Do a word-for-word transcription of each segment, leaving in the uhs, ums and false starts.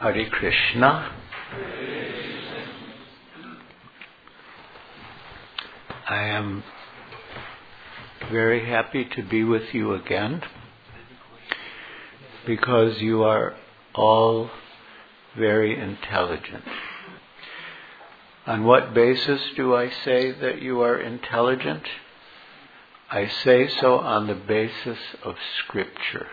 Hare Krishna. I am very happy to be with you again because you are all very intelligent. On what basis do I say that you are intelligent? I say so on the basis of Scripture.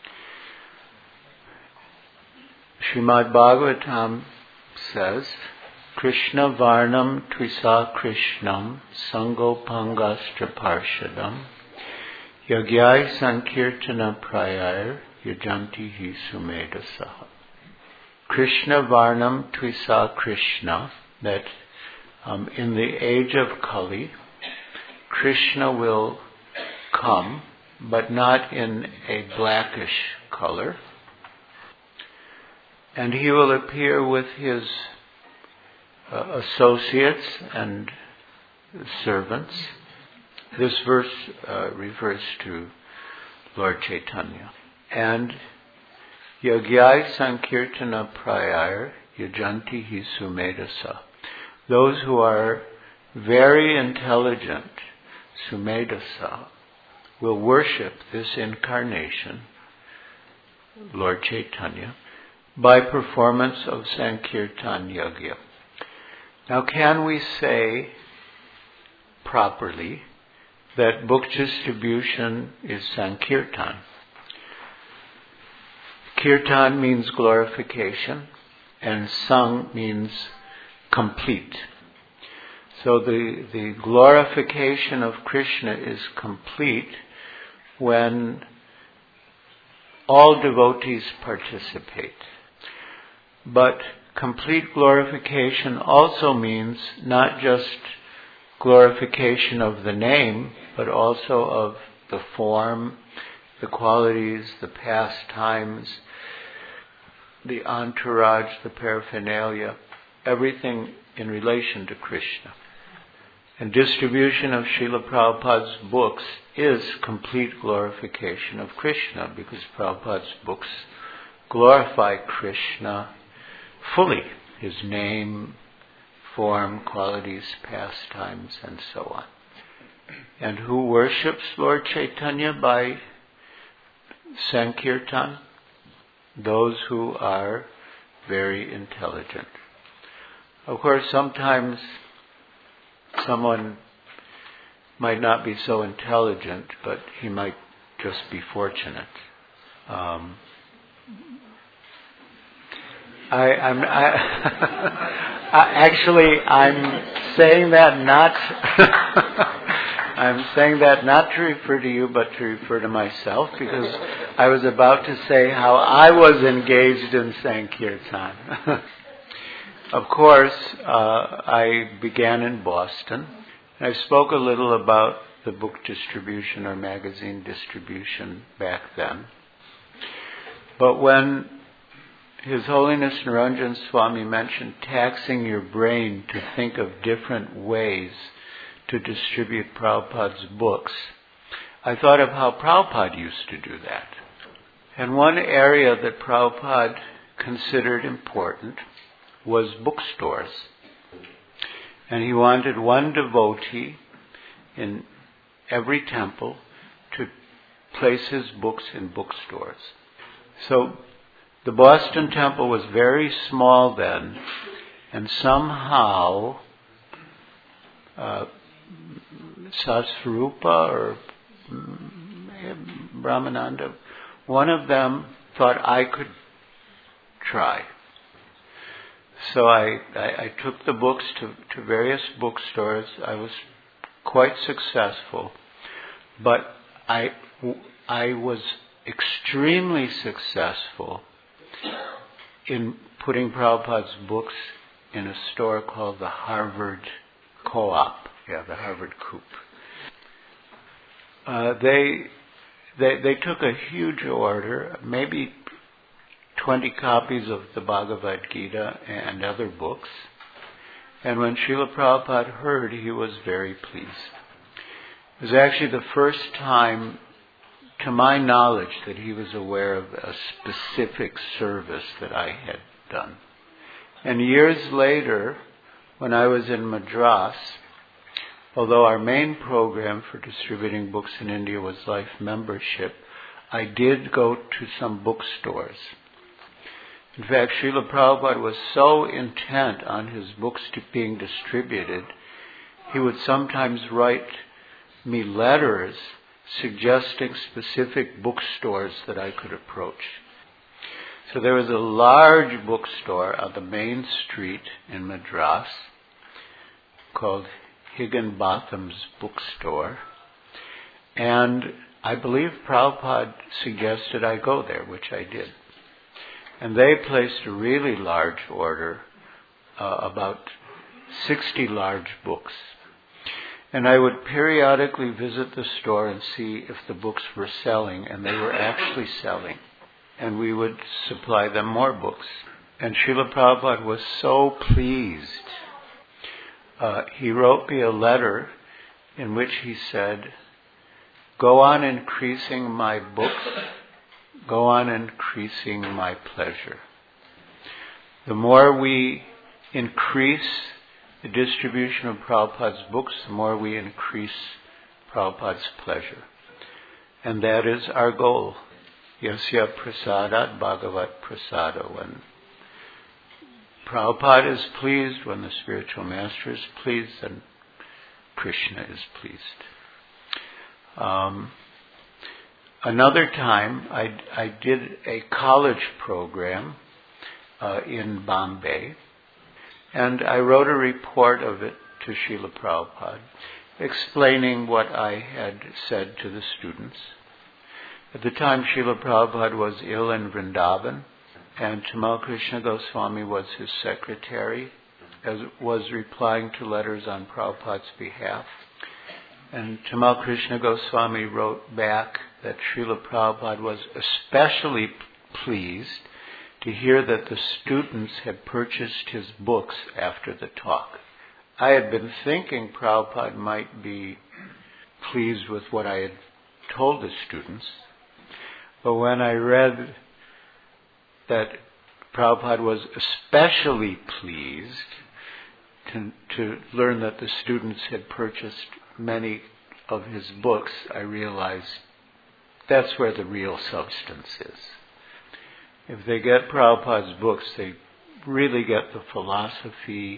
Srimad Bhagavatam says, Krishna Varnam Tvisa Krishnam Sango Pangastra Parshadam Yagyai Sankirtana Prayar Yajanti Hi Sumedasaha. Krishna Varnam Tvisa Krishna, that um, in the age of Kali, Krishna will come, but not in a blackish color. And he will appear with his uh, associates and servants. This verse uh, refers to Lord Chaitanya. And Yagyai Sankirtana Prayar Yajanti Hi Sumedasa. Those who are very intelligent, Sumedasa, will worship this incarnation, Lord Chaitanya, by performance of Sankirtan Yagya. Now, can we say properly that book distribution is Sankirtan? Kirtan means glorification, and Sang means complete. So the, the glorification of Krishna is complete when all devotees participate. But complete glorification also means not just glorification of the name, but also of the form, the qualities, the pastimes, the entourage, the paraphernalia, everything in relation to Krishna. And distribution of Srila Prabhupada's books is complete glorification of Krishna, because Prabhupada's books glorify Krishna fully, his name, form, qualities, pastimes, and so on. And who worships Lord Chaitanya by Sankirtan? Those who are very intelligent. Of course, sometimes someone might not be so intelligent, but he might just be fortunate. Um, I, I'm I, I, actually I'm saying that not I'm saying that not to refer to you, but to refer to myself, because I was about to say how I was engaged in Sankirtan. Of course, uh, I began in Boston. I spoke a little about the book distribution or magazine distribution back then. But when His Holiness Niranjan Swami mentioned taxing your brain to think of different ways to distribute Prabhupada's books, I thought of how Prabhupada used to do that. And one area that Prabhupada considered important was bookstores. And he wanted one devotee in every temple to place his books in bookstores. So the Boston temple was very small then, and somehow uh, Sasrupa or Brahmananda, one of them thought I could try. So I, I, I took the books to, to various bookstores. I was quite successful, but I, I was extremely successful in putting Prabhupada's books in a store called the Harvard Co-op. Yeah, the Harvard Coop. Uh, they, they, they took a huge order, maybe twenty copies of the Bhagavad Gita and other books. And when Srila Prabhupada heard, he was very pleased. It was actually the first time, to my knowledge, that he was aware of a specific service that I had done. And years later, when I was in Madras, although our main program for distributing books in India was life membership, I did go to some bookstores. In fact, Srila Prabhupada was so intent on his books to being distributed, he would sometimes write me letters suggesting specific bookstores that I could approach. So there was a large bookstore on the main street in Madras called Higginbotham's Bookstore, and I believe Prabhupada suggested I go there, which I did. And they placed a really large order, uh, about sixty large books. And I would periodically visit the store and see if the books were selling, and they were actually selling. And we would supply them more books. And Srila Prabhupada was so pleased. Uh, he wrote me a letter in which he said, "Go on increasing my books, go on increasing my pleasure." The more we increase the distribution of Prabhupada's books, the more we increase Prabhupada's pleasure. And that is our goal. Yasya prasadat bhagavat prasada. When Prabhupada is pleased, when the spiritual master is pleased, then Krishna is pleased. Um, another time, I, I did a college program uh, in Bombay, and I wrote a report of it to Srila Prabhupada, explaining what I had said to the students. At the time, Srila Prabhupada was ill in Vrindavan, and Tamal Krishna Goswami was his secretary, as was replying to letters on Prabhupada's behalf. And Tamal Krishna Goswami wrote back that Srila Prabhupada was especially pleased to hear that the students had purchased his books after the talk. I had been thinking Prabhupada might be pleased with what I had told the students, but when I read that Prabhupada was especially pleased to, to learn that the students had purchased many of his books, I realized that's where the real substance is. If they get Prabhupada's books, they really get the philosophy,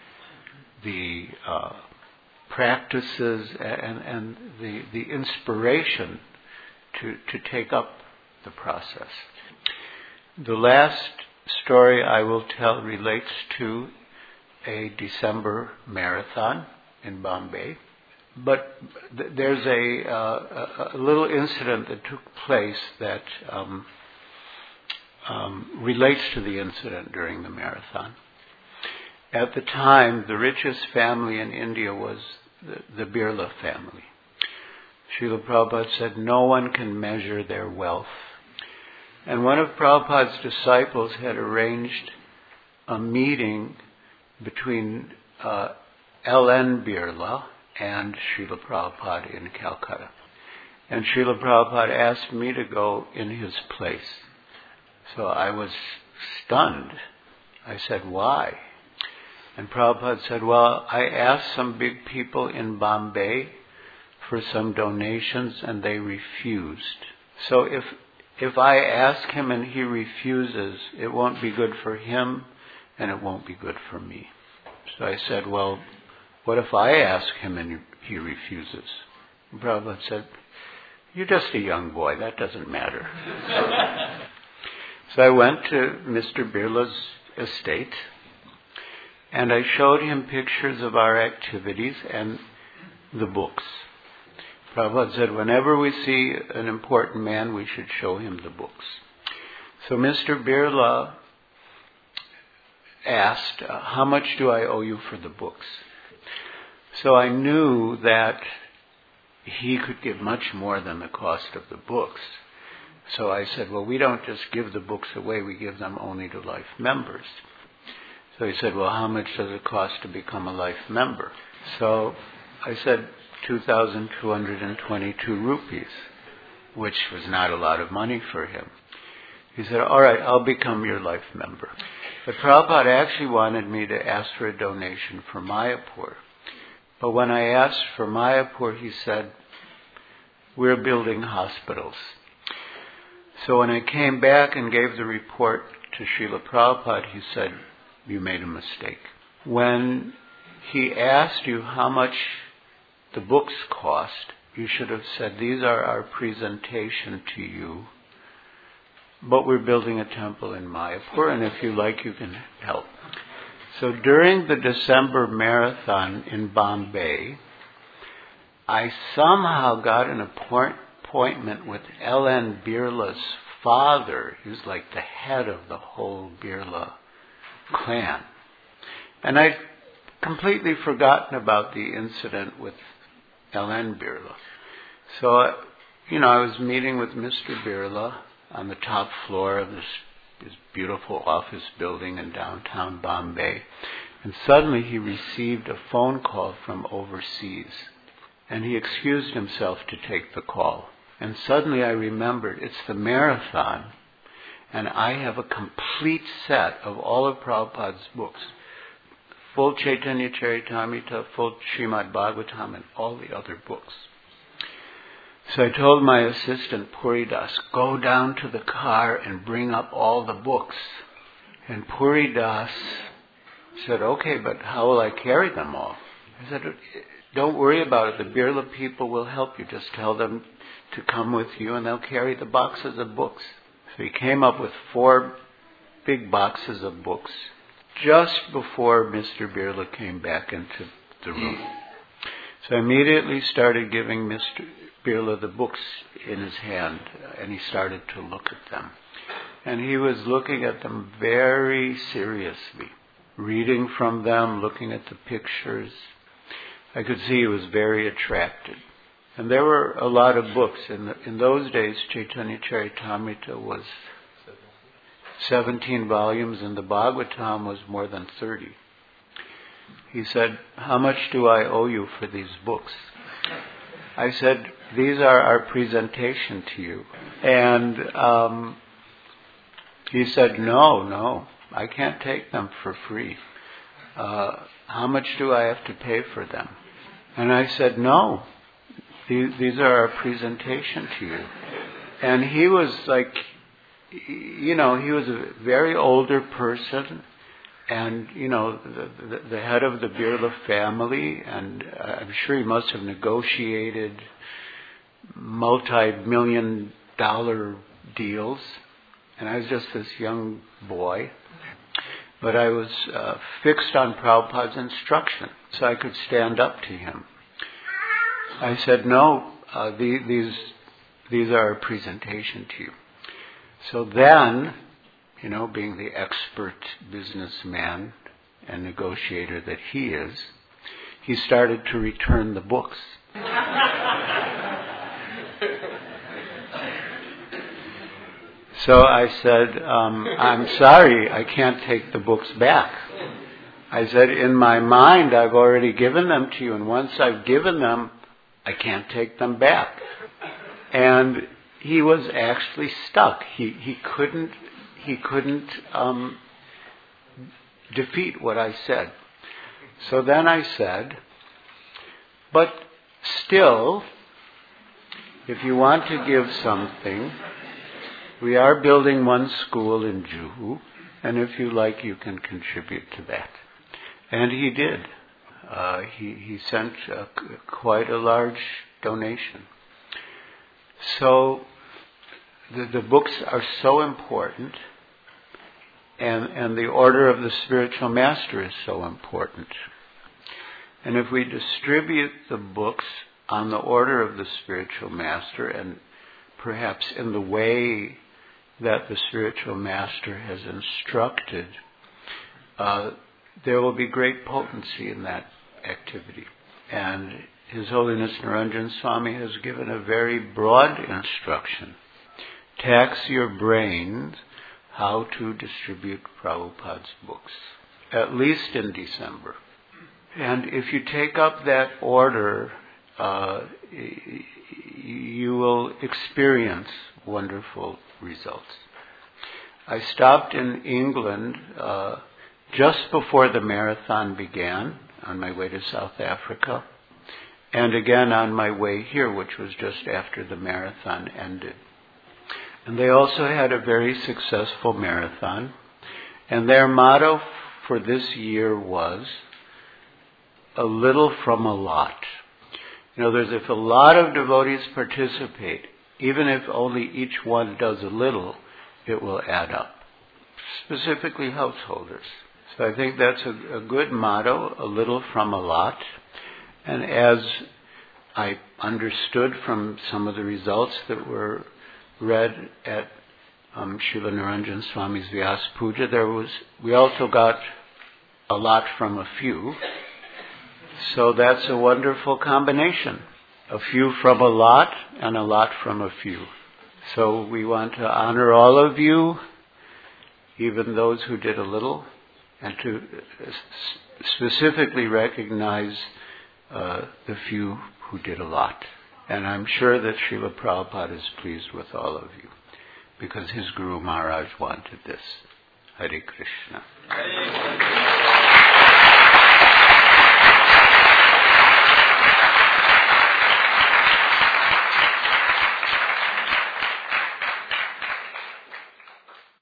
the uh, practices, and, and the, the inspiration to, to take up the process. The last story I will tell relates to a December marathon in Bombay. But th- there's a, uh, a little incident that took place that um, um, relates to the incident during the marathon. At the time, the richest family in India was the, the Birla family. Srila Prabhupada said, no one can measure their wealth. And one of Prabhupada's disciples had arranged a meeting between uh, L N Birla and Srila Prabhupada in Calcutta. And Srila Prabhupada asked me to go in his place. So I was stunned. I said, why? And Prabhupada said, well, I asked some big people in Bombay for some donations and they refused. So if if I ask him and he refuses, it won't be good for him and it won't be good for me. So I said, well, what if I ask him and he refuses? And Prabhupada said, you're just a young boy, that doesn't matter. So I went to Mister Birla's estate and I showed him pictures of our activities and the books. Prabhupada said, whenever we see an important man, we should show him the books. So Mister Birla asked, how much do I owe you for the books? So I knew that he could give much more than the cost of the books. So I said, well, we don't just give the books away, we give them only to life members. So he said, well, how much does it cost to become a life member? So I said, two thousand two hundred twenty-two rupees, which was not a lot of money for him. He said, all right, I'll become your life member. But Prabhupada actually wanted me to ask for a donation for Mayapur. But when I asked for Mayapur, he said, we're building hospitals. So when I came back and gave the report to Srila Prabhupada, he said, you made a mistake. When he asked you how much the books cost, you should have said, these are our presentation to you, but we're building a temple in Mayapur, and if you like, you can help. So during the December marathon in Bombay, I somehow got an appointment with L N Birla's father. He was like the head of the whole Birla clan. And I'd completely forgotten about the incident with L N Birla. So, you know, I was meeting with Mister Birla on the top floor of this, this beautiful office building in downtown Bombay. And suddenly he received a phone call from overseas. And he excused himself to take the call. And suddenly I remembered, it's the marathon, and I have a complete set of all of Prabhupada's books. Full Chaitanya Charitamrita, full Srimad Bhagavatam, and all the other books. So I told my assistant, Puridas, go down to the car and bring up all the books. And Puridas said, okay, but how will I carry them all? I said, don't worry about it. The Birla people will help you. Just tell them to come with you and they'll carry the boxes of books. So he came up with four big boxes of books just before Mister Birla came back into the room. So I immediately started giving Mister Birla the books in his hand, and he started to look at them. And he was looking at them very seriously, reading from them, looking at the pictures. I could see he was very attracted. And there were a lot of books. In, the, in those days, Chaitanya Charitamrita was seventeen volumes, and the Bhagavatam was more than thirty. He said, how much do I owe you for these books? I said, these are our presentation to you. And um, he said, no, no, I can't take them for free. Uh, how much do I have to pay for them? And I said, no, these, these are our presentation to you. And he was like, you know, he was a very older person, and, you know, the, the, the head of the Birla family, and I'm sure he must have negotiated multi-million dollar deals. And I was just this young boy. But I was uh, fixed on Prabhupada's instruction, so I could stand up to him. I said, no, uh, the, these, these are a presentation to you. So then, you know, being the expert businessman and negotiator that he is, he started to return the books. So I said, um, I'm sorry, I can't take the books back. I said, in my mind, I've already given them to you, and once I've given them, I can't take them back. And he was actually stuck. He he couldn't he couldn't um, defeat what I said. So then I said, but still, if you want to give something, we are building one school in Juhu, and if you like, you can contribute to that. And he did. Uh, he, he sent uh, quite a large donation. So the, the books are so important, and, and the order of the spiritual master is so important. And if we distribute the books on the order of the spiritual master, and perhaps in the way that the spiritual master has instructed, uh, there will be great potency in that activity. And His Holiness Niranjan Swami has given a very broad instruction. Tax your brains how to distribute Prabhupada's books, at least in December. And if you take up that order, uh, you will experience wonderful results. I stopped in England uh, just before the marathon began on my way to South Africa, and again on my way here, which was just after the marathon ended. And they also had a very successful marathon, and their motto for this year was, a little from a lot. In other words, if a lot of devotees participate, even if only each one does a little, it will add up. Specifically householders. So I think that's a, a good motto, a little from a lot. And as I understood from some of the results that were read at um, Srila Niranjan Swami's Vyas Puja, there was, we also got a lot from a few. So that's a wonderful combination. A few from a lot and a lot from a few. So we want to honor all of you, even those who did a little, and to specifically recognize uh, the few who did a lot. And I'm sure that Srila Prabhupada is pleased with all of you, because his Guru Maharaj wanted this. Hare Krishna. Hare Krishna.